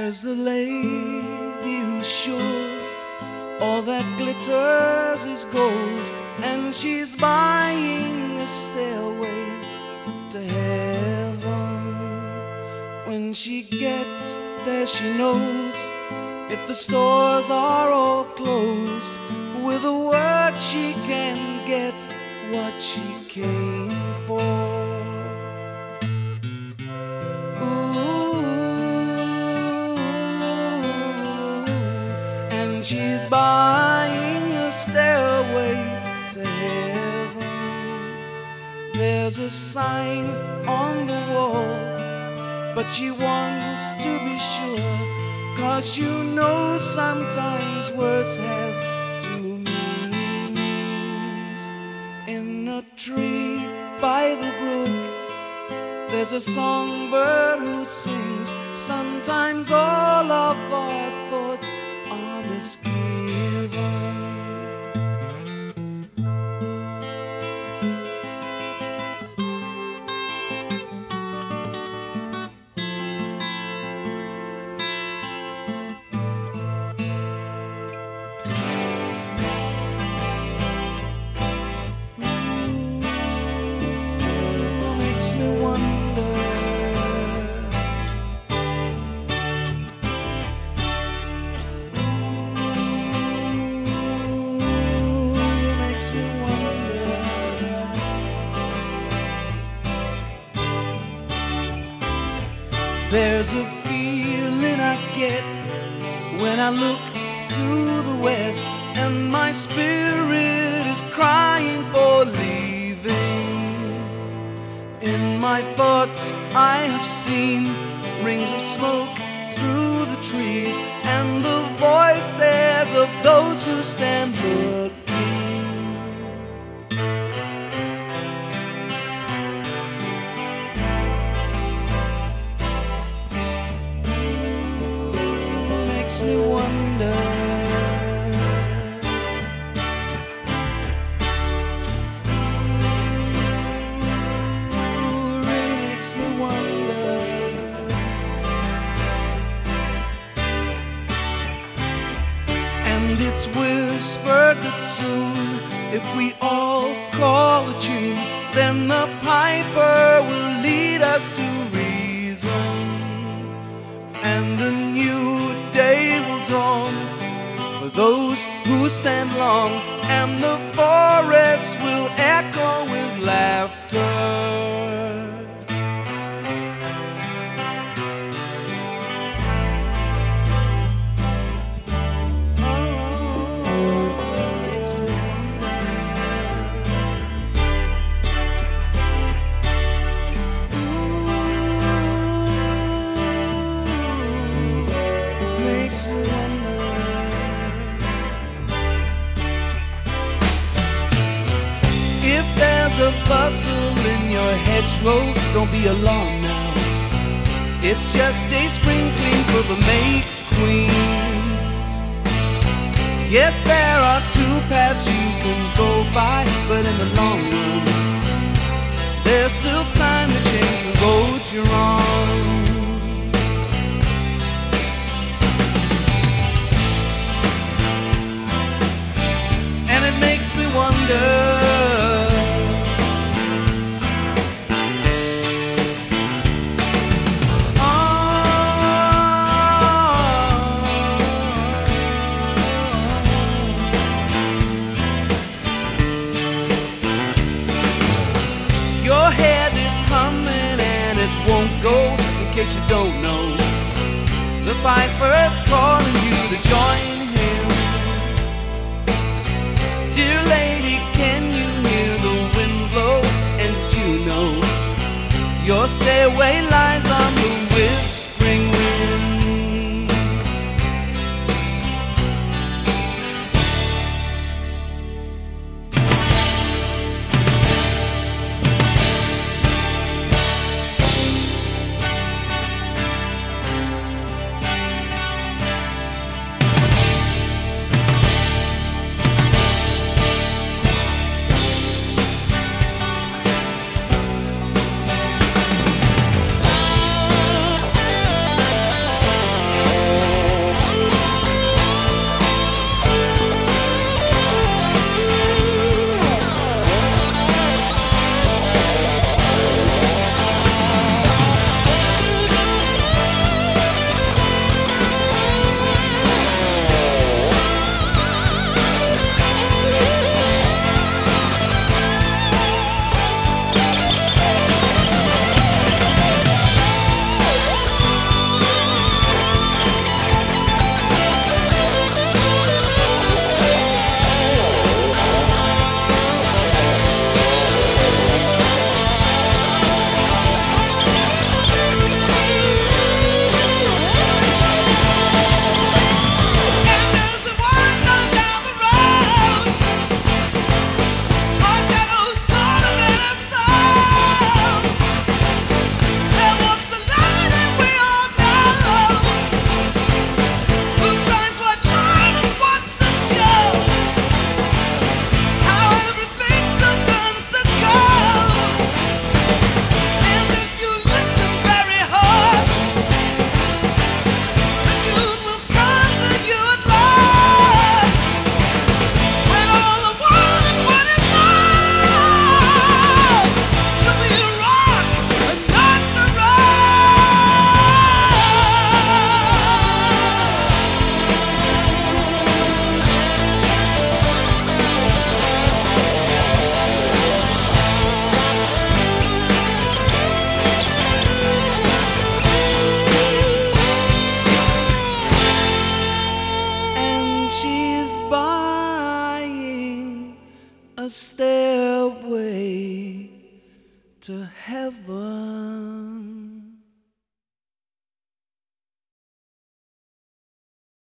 There's a lady who's sure all that glitters is gold, and she's buying a stairway to heaven. When she gets there, she knows if the stores are all closed, with a word she can get what she came for. She's buying a stairway to heaven. There's a sign on the wall, but she wants to be sure, 'cause you know sometimes words have two meanings. In a tree by the brook, there's a songbird who sings. Sometimes all of our thoughts are misgiven. Makes me wonder. There's a feeling I get when I look to the west, and my spirit is crying for leaving. In my thoughts I have seen rings of smoke through the trees, and the voices of those who stand looking. Makes me wonder. Really makes me wonder. And it's whispered that soon, if we all call the tune, then the piper will lead us to reason, and a new day will dawn for those who stand long, and the forest will echo with laughter. If there's a bustle in your hedgerow, don't be alarmed now. It's just a sprinkling for the May Queen. Yes, there are two paths you can go by, but in the long run, there's still time to change the road you're on. And it makes me wonder. Your head is humming and it won't go. In case you don't know, the piper's calling you to join him. Dear lady, can you hear the wind blow? And did you know your stairway lies on the whispering wind? she's buying a stairway to heaven.